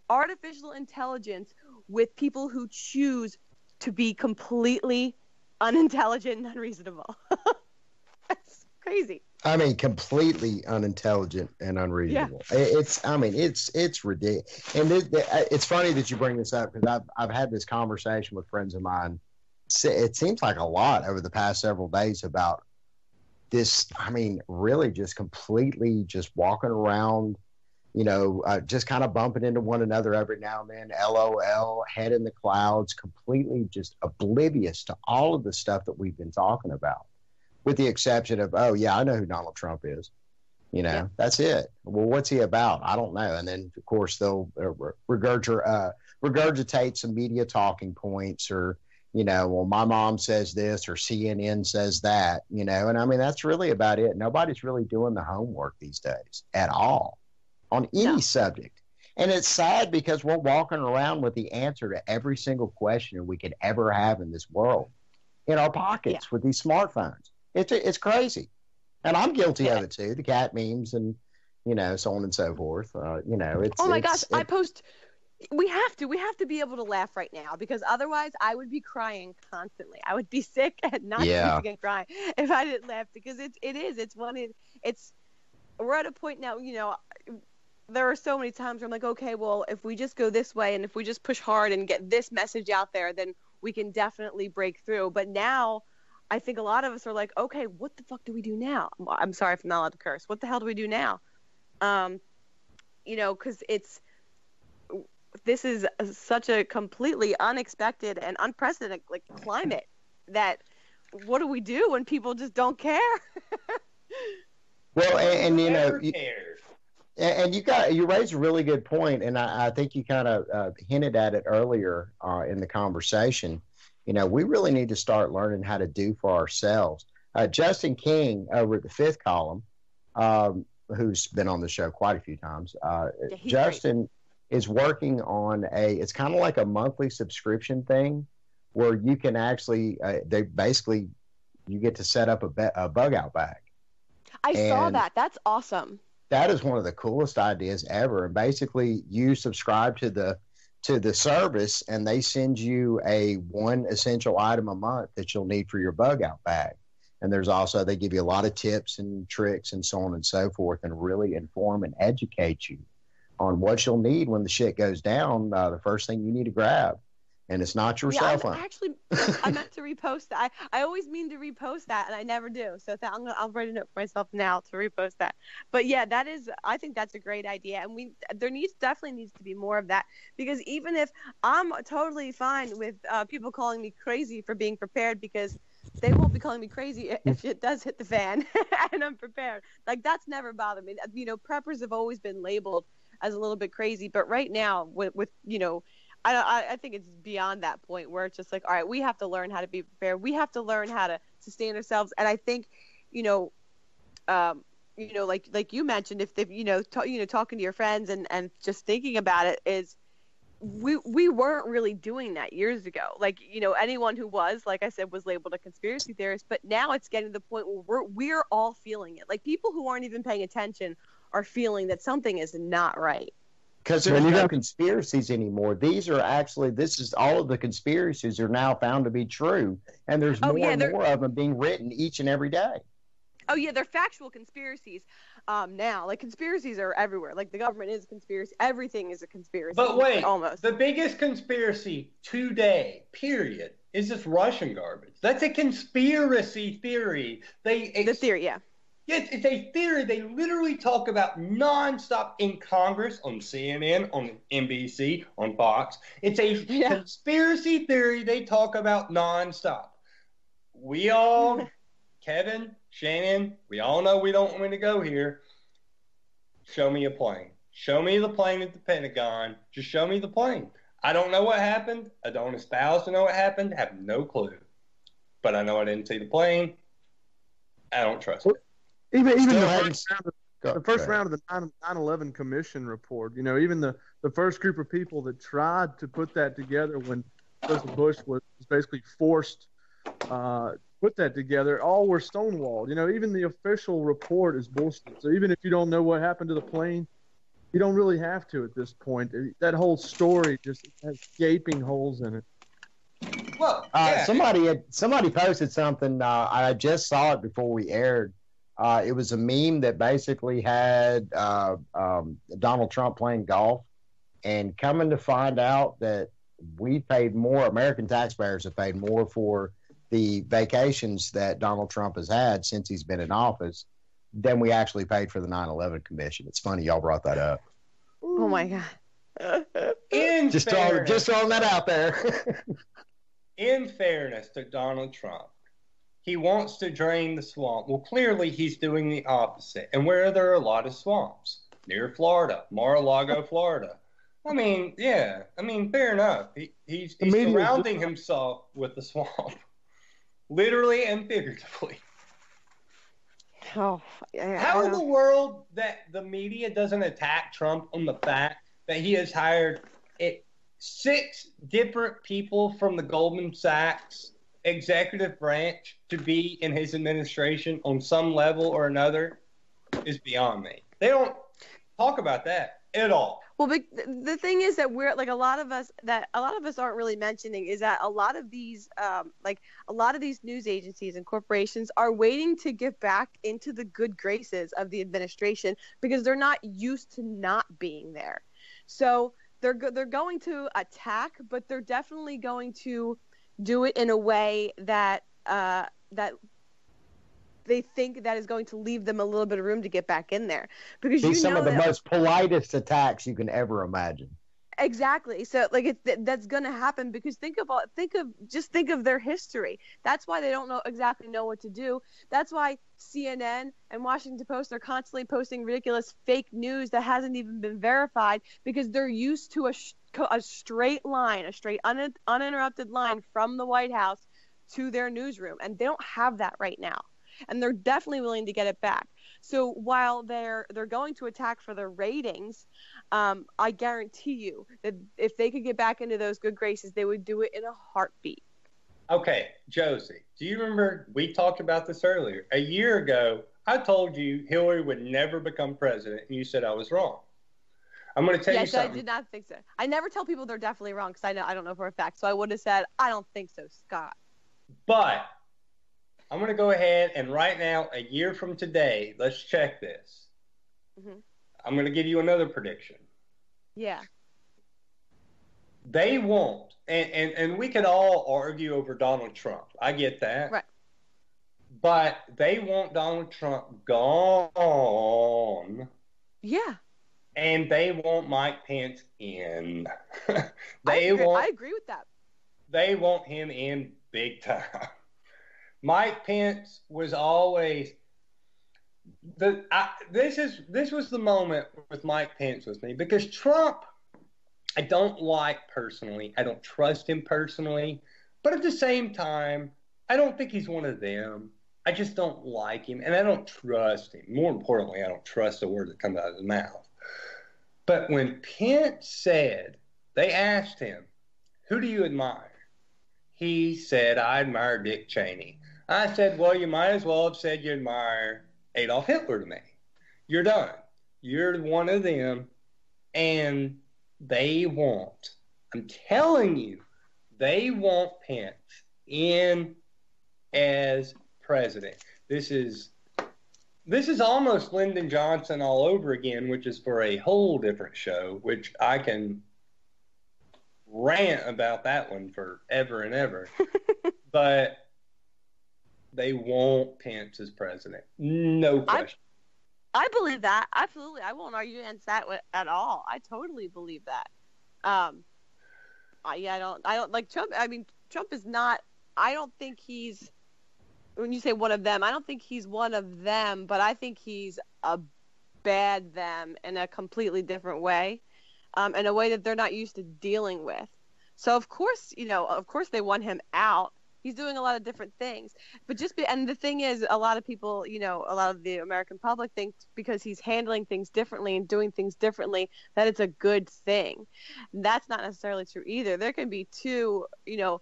with people who choose to be completely unintelligent and unreasonable. That's crazy. I mean, completely unintelligent and unreasonable. Yeah. It's ridiculous. And it's funny that you bring this up because I've had this conversation with friends of mine. It seems like a lot over the past several days about this. I mean, really just completely just walking around, just kind of bumping into one another every now and then, LOL, head in the clouds, completely just oblivious to all of the stuff that we've been talking about, with the exception of, oh, yeah, I know who Donald Trump is. That's it. Well, what's he about? I don't know. And then, of course, they'll regurgitate some media talking points or, well, my mom says this or CNN says that, and I mean, that's really about it. Nobody's really doing the homework these days at all on any subject. And it's sad because we're walking around with the answer to every single question we could ever have in this world in our pockets with these smartphones. It's crazy. And I'm guilty of it too. The cat memes and, so on and so forth. Oh my gosh. I post, we have to be able to laugh right now because otherwise I would be crying constantly. I would be sick and not sleeping and crying if I didn't laugh because we're at a point now, there are so many times where I'm like, okay, well, if we just go this way and if we just push hard and get this message out there, then we can definitely break through. But now I think a lot of us are like, okay, what the fuck do we do now? I'm sorry if I'm not allowed to curse. What the hell do we do now? Because this is such a completely unexpected and unprecedented climate that what do we do when people just don't care? Well, and and you raised a really good point, and I think you kind of hinted at it earlier in the conversation. We really need to start learning how to do for ourselves. Justin King over at the Fifth Column, who's been on the show quite a few times, Justin is working on it's kind of like a monthly subscription thing where you can actually, you get to set up a bug out bag. I saw that. That's awesome. That is one of the coolest ideas ever. And basically you subscribe to the service and they send you one essential item a month that you'll need for your bug out bag. And they give you a lot of tips and tricks and so on and so forth and really inform and educate you on what you'll need when the shit goes down. The first thing you need to grab. And it's not your cell phone. Actually, I meant to repost that. I always mean to repost that, and I never do. So I'll write a note for myself now to repost that. But yeah, I think that's a great idea, and there definitely needs to be more of that because even if I'm totally fine with people calling me crazy for being prepared because they won't be calling me crazy if it does hit the fan and I'm prepared. That's never bothered me. Preppers have always been labeled as a little bit crazy, but right now with I think it's beyond that point where it's just like, all right, we have to learn how to be prepared. We have to learn how to sustain ourselves. And I think, like you mentioned, if they, talking to your friends and just thinking about it is we weren't really doing that years ago. Anyone who was, like I said, was labeled a conspiracy theorist. But now it's getting to the point where we're all feeling it. Like people who aren't even paying attention are feeling that something is not right. Because there's no conspiracies anymore. This is all of the conspiracies are now found to be true. And there's more and more of them being written each and every day. Oh, yeah, they're factual conspiracies now. Conspiracies are everywhere. The government is a conspiracy. Everything is a conspiracy. But wait, almost. The biggest conspiracy today, period, is this Russian garbage. That's a conspiracy theory. The theory, yeah. Yes, it's a theory they literally talk about nonstop in Congress, on CNN, on NBC, on Fox. It's a conspiracy theory they talk about nonstop. We all, Kevin, Shannon, we all know we don't want me to go here. Show me a plane. Show me the plane at the Pentagon. Just show me the plane. I don't know what happened. I don't espouse to know what happened. I have no clue. But I know I didn't see the plane. I don't trust it. Even the first round of the 9/11 Commission report, even the first group of people that tried to put that together when President Bush was basically forced put that together, all were stonewalled. Even the official report is bullshit. So even if you don't know what happened to the plane, you don't really have to at this point. That whole story just has gaping holes in it. Well, yeah. Somebody posted something. I just saw it before we aired. It was a meme that basically had Donald Trump playing golf, and coming to find out that we paid more. American taxpayers have paid more for the vacations that Donald Trump has had since he's been in office than we actually paid for the 9/11 Commission. It's funny y'all brought that up. Oh my God! Just throwing that out there. In fairness to Donald Trump, he wants to drain the swamp. Well, clearly he's doing the opposite. And where there are a lot of swamps? Near Florida, Mar-a-Lago, Florida. I mean, yeah. I mean, fair enough. He's surrounding himself with the swamp, literally and figuratively. Oh, How in the world that the media doesn't attack Trump on the fact that he has hired 6 different people from the Goldman Sachs executive branch to be in his administration on some level or another is beyond me. They don't talk about that at all. Well, but the thing is that we're like a lot of us aren't really mentioning is that a lot of these news agencies and corporations are waiting to get back into the good graces of the administration because they're not used to not being there. So they're going to attack, but they're definitely going to do it in a way that that they think that is going to leave them a little bit of room to get back in there, because these some of the most politest attacks you can ever imagine. Exactly. So like that's going to happen because think of their history. That's why they don't exactly know what to do. That's why CNN and Washington Post are constantly posting ridiculous fake news that hasn't even been verified because they're used to a straight line, uninterrupted line from the White House to their newsroom, and they don't have that right now. And they're definitely willing to get it back. So while they're going to attack for their ratings, I guarantee you that if they could get back into those good graces, they would do it in a heartbeat. Okay, Josie, do you remember we talked about this earlier? A year ago, I told you Hillary would never become president, and you said I was wrong. I'm going to tell you something. Yes, I did not think so. I never tell people they're definitely wrong because I don't know for a fact. So I would have said, I don't think so, Scott. But I'm going to go ahead and right now, a year from today, let's check this. Mm-hmm. I'm going to give you another prediction. Yeah. They won't, and we could all argue over Donald Trump. I get that. Right. But they want Donald Trump gone. Yeah. And they want Mike Pence in. I agree with that. They want him in big time. Mike Pence was always this was the moment with Mike Pence with me, because Trump I don't like personally. I don't trust him personally. But at the same time, I don't think he's one of them. I just don't like him, and I don't trust him. More importantly, I don't trust the word that comes out of his mouth. But when Pence said, they asked him, who do you admire? He said, I admire Dick Cheney. I said, well, you might as well have said you admire Adolf Hitler to me. You're done. You're one of them, and they want, I'm telling you, they want Pence in as president. This is almost Lyndon Johnson all over again, which is for a whole different show, which I can rant about that one forever and ever. But they want Pence as president. No question. I believe that. Absolutely. I won't argue against that at all. I totally believe that. I don't like Trump. I mean, Trump is not, I don't think he's, when you say one of them, I don't think he's one of them, but I think he's a bad them in a completely different way, in a way that they're not used to dealing with. So of course they want him out. He's doing a lot of different things, but and the thing is, a lot of people, a lot of the American public think because he's handling things differently and doing things differently, that it's a good thing. That's not necessarily true either. There can be two,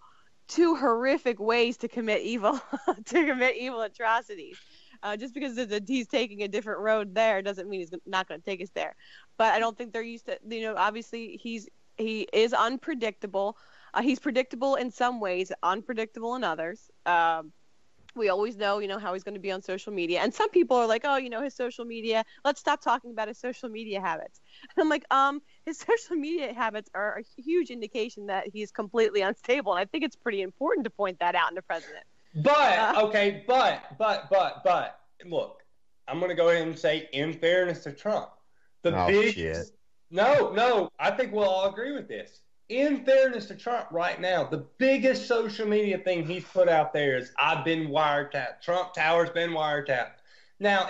two horrific ways to commit evil, atrocities. Just because he's taking a different road there doesn't mean he's not going to take us there. But I don't think they're used to, obviously he is unpredictable. He's predictable in some ways, unpredictable in others. We always know, how he's going to be on social media. And some people are like, oh, his social media, let's stop talking about his social media habits. And I'm like, his social media habits are a huge indication that he's completely unstable. And I think it's pretty important to point that out in the president. But, look, I'm going to go ahead and say, in fairness to Trump, No, I think we'll all agree with this. In fairness to Trump right now, the biggest social media thing he's put out there is, I've been wiretapped. Trump Tower's been wiretapped. Now,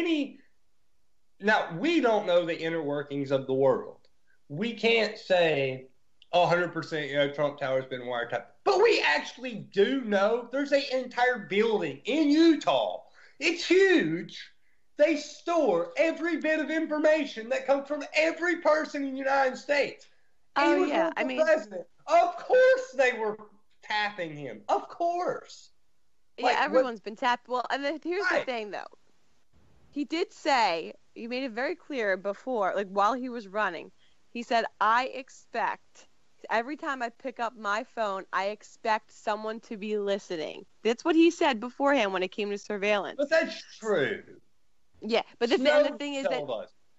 we don't know the inner workings of the world. We can't say 100%, Trump Tower's been wiretapped. But we actually do know there's an entire building in Utah. It's huge. They store every bit of information that comes from every person in the United States. Oh, yeah. President. Of course they were tapping him. Of course. Yeah, everyone's been tapped. Well, and here's the thing, though. He did say, he made it very clear before, while he was running, he said, I expect, every time I pick up my phone, I expect someone to be listening. That's what he said beforehand when it came to surveillance. But that's true. Yeah, but the thing is that,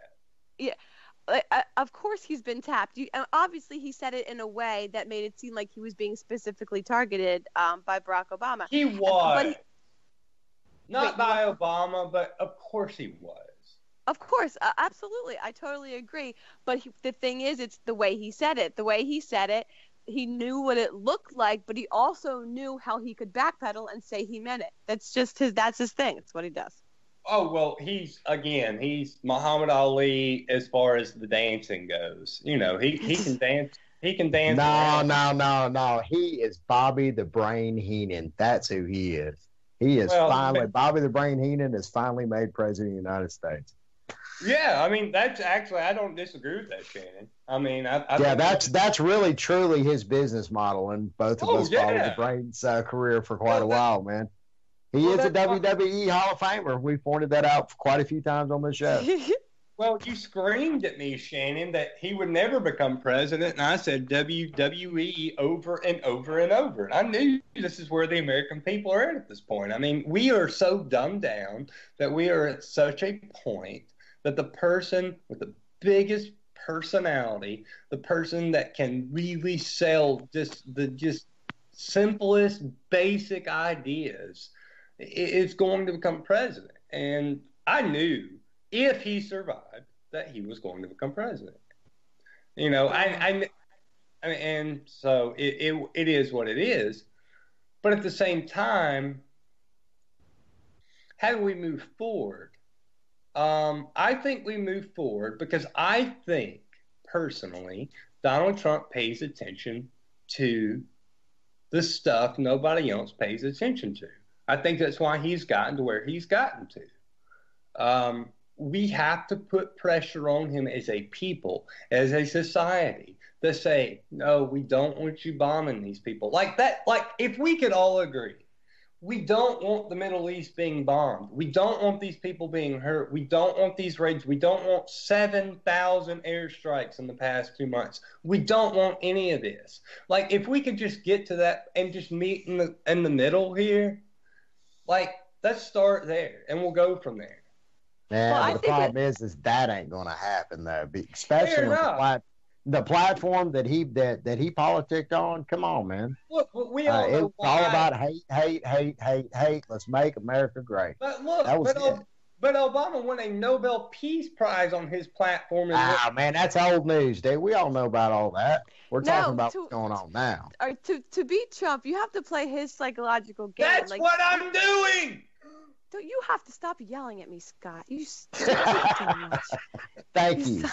of course he's been tapped. Obviously, he said it in a way that made it seem like he was being specifically targeted by Barack Obama. He was. Not by Obama, but of course he was. Of course, absolutely. I totally agree. But the thing is, it's the way he said it. The way he said it, he knew what it looked like, but he also knew how he could backpedal and say he meant it. That's his thing. It's what he does. Oh, well, he's Muhammad Ali as far as the dancing goes. He can dance. He can dance. No. He is Bobby the Brain Heenan. That's who he is. He is Bobby the Brain Heenan is finally made president of the United States. Yeah, that's actually, I don't disagree with that, Shannon. That's really truly his business model, and both of us followed the Brain's career for quite a while, man. He is a WWE Hall of Famer. We pointed that out quite a few times on the show. Well, you screamed at me, Shannon, that he would never become president, and I said WWE over and over and over. And I knew this is where the American people are at this point. We are so dumbed down that we are at such a point that the person with the biggest personality, the person that can really sell the simplest, basic ideas, is going to become president. And I knew if he survived that he was going to become president. And so it is what it is. But at the same time, how do we move forward? I think we move forward because I think, personally, Donald Trump pays attention to the stuff nobody else pays attention to. I think that's why he's gotten to where he's gotten to. We have to put pressure on him as a people, as a society, to say, no, we don't want you bombing these people. Like if we could all agree, we don't want the Middle East being bombed. We don't want these people being hurt. We don't want these raids. We don't want 7,000 airstrikes in the past 2 months. We don't want any of this. If we could just get to that and just meet in the middle here, let's start there, and we'll go from there. Yeah, the problem is that ain't going to happen, though. Especially with the platform that he politicked on. Come on, man. Look, we all know it's all about hate. Let's make America great. But look, but Obama won a Nobel Peace Prize on his platform. Man, that's old news, dude. We all know about all that. We're talking about what's going on now. To beat Trump, you have to play his psychological game. That's what I'm doing. Don't you have to stop yelling at me, Scott? You too much. Thank you.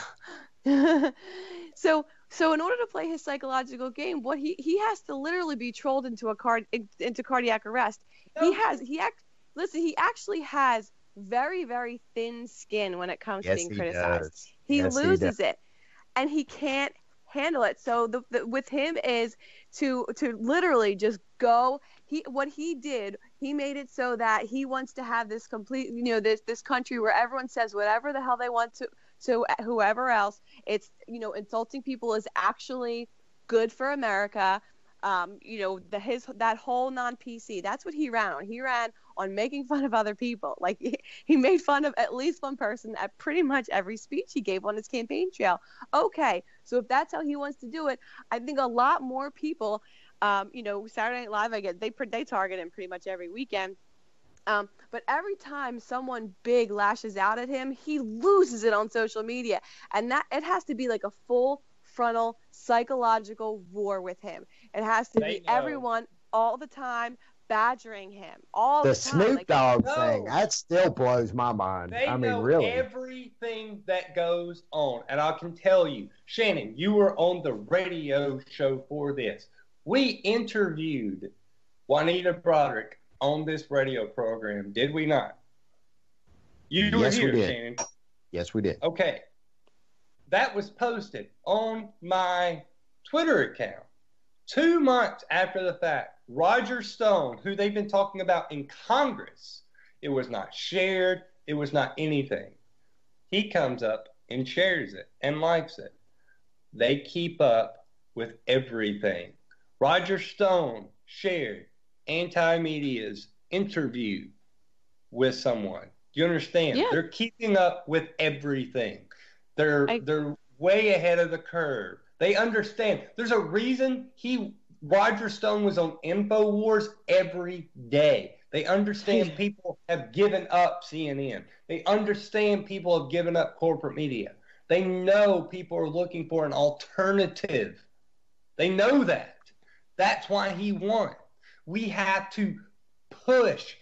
So in order to play his psychological game, what he has to literally be trolled into cardiac arrest. No. He actually has very, very thin skin when it comes to being criticized. He loses it, and he can't handle it. So with him is to literally just go. What he did, he made it so that he wants to have this complete, this country where everyone says whatever the hell they want to whoever else. It's, insulting people is actually good for America. That whole non-PC, that's what he ran on. He ran on making fun of other people. Like he made fun of at least one person at pretty much every speech he gave on his campaign trail. Okay, so if that's how he wants to do it, I think a lot more people, Saturday Night Live, I guess they target him pretty much every weekend. But every time someone big lashes out at him, he loses it on social media, and that it has to be like a full frontal psychological war with him. It has to be everyone all the time badgering him all the time. The Snoop Dogg thing, that still blows my mind. They know really, everything that goes on, and I can tell you, Shannon, you were on the radio show for this. We interviewed Juanita Broaddrick on this radio program, did we not? You were here, Shannon. Yes, we did. Okay. That was posted on my Twitter account 2 months after the fact. Roger Stone, who they've been talking about in Congress, it was not shared. It was not anything. He comes up and shares it and likes it. They keep up with everything. Roger Stone shared Anti-Media's interview with someone. Do you understand? Yeah. They're keeping up with everything. They're way ahead of the curve. They understand. There's a reason Roger Stone was on InfoWars every day. They understand people have given up CNN. They understand people have given up corporate media. They know people are looking for an alternative. They know that. That's why he won. We have to push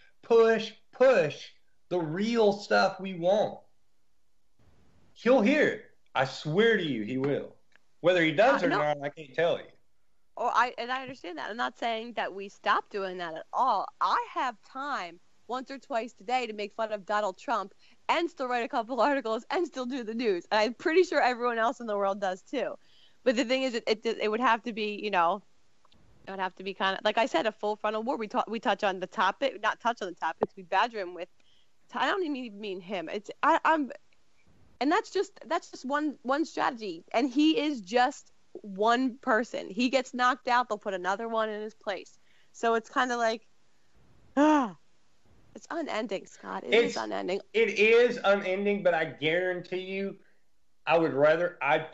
the real stuff we want. He'll hear it. I swear to you, he will. Whether he does or not, I can't tell you. I understand that. I'm not saying that we stop doing that at all. I have time once or twice today to make fun of Donald Trump and still write a couple articles and still do the news. And I'm pretty sure everyone else in the world does too. But the thing is, it would have to be, it would have to be kind of, like I said, a full frontal war. We touch on the topic, not touch on the topics. We badger him with. I don't even mean him. And that's just one strategy. And he is just one person. He gets knocked out, they'll put another one in his place. So it's kind of like, it's unending, Scott. It's unending. It is unending, but I guarantee you, I would rather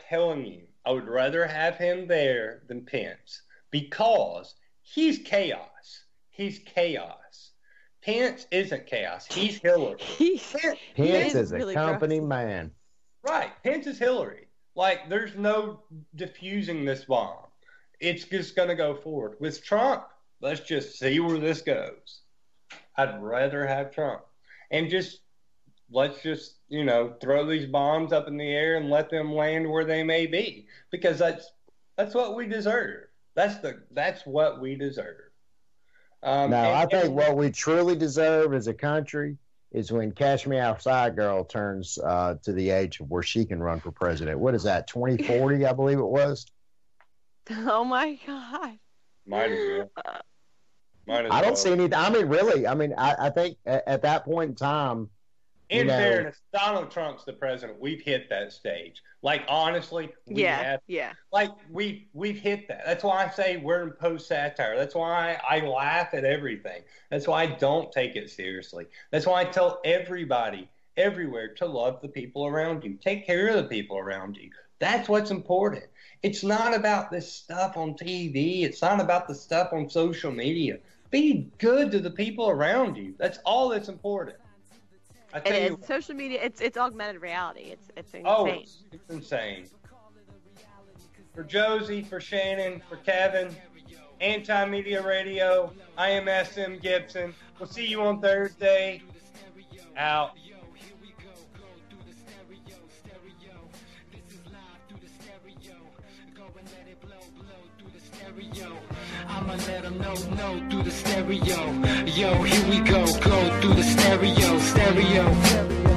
have him there than Pence, because he's chaos. He's chaos. Pence isn't chaos. He's Hillary. Pence is a company man. Right. Pence is Hillary. Like, there's no diffusing this bomb. It's just going to go forward. With Trump, let's just see where this goes. I'd rather have Trump. And let's just, throw these bombs up in the air and let them land where they may be. Because that's what we deserve. That's what we deserve. I think what we truly deserve as a country is when Cash Me Outside Girl turns to the age of where she can run for president. What is that, 2040, I believe it was? Oh, my God. Might as well. I don't see any. I mean, really. I mean, I think at that point in time. In fairness, Donald Trump's the president. We've hit that stage. Like, honestly, we have. Yeah. Like, we've hit that. That's why I say we're in post-satire. That's why I laugh at everything. That's why I don't take it seriously. That's why I tell everybody, everywhere, to love the people around you. Take care of the people around you. That's what's important. It's not about this stuff on TV. It's not about the stuff on social media. Be good to the people around you. That's all that's important. It is. Social media, it's augmented reality. It's insane. Oh, it's insane. For Josie, for Shannon, for Kevin, Anti-Media Radio, I am SM Gibson. We'll see you on Thursday. Out. I'ma let them know through the stereo. Yo, here we go through the stereo.